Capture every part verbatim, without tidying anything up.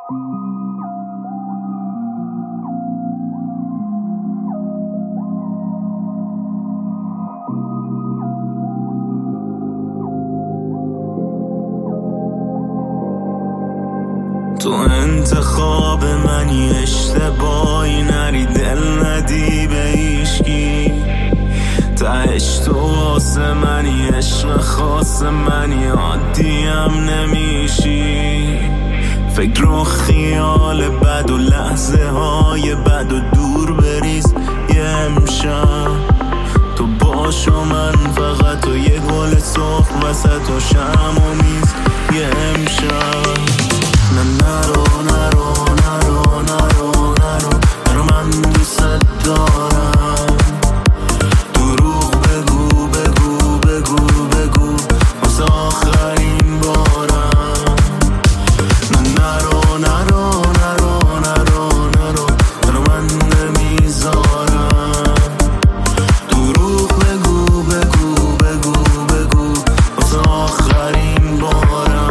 تو انتخاب منی، اشتباهی نری، دل ندی به هیچکی. تهش تو واسه منی، عشق خاص منی، عادیم نمیشی. فکر و خیال بد و لحظه های بد و دور بریز یه امشب. تو باش و من فقط و یه گل سرخ وسط و شم و میز یه امشب. نه نرو نرو نرو نرو نرو نرو من دوست دارم. دروغ بگو بگو بگو بگو واسه آخرین بارم. نه نرو نرو نرو نرو نرو نرو من نمیذارم. دروغ بگو بگو بگو بگو واسه آخرین بارم.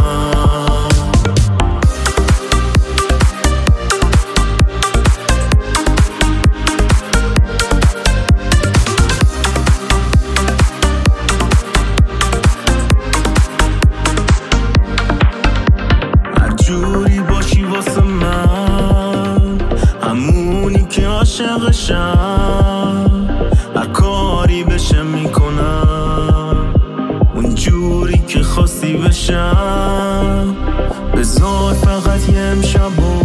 جوری باشی واسه من، همونی که عاشقشم. هر کاری بشه میکنم، اون جوری که خواستی بشم. بذار فقط یه امشب و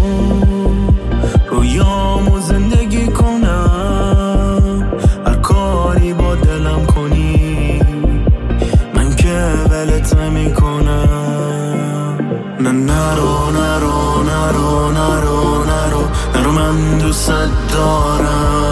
رویامو زندگی کنم. هر کاری با دلم کنی، من که ولت نمیکنم. نه نرو نرو نرو نرو نرو نرو من دوست دارم.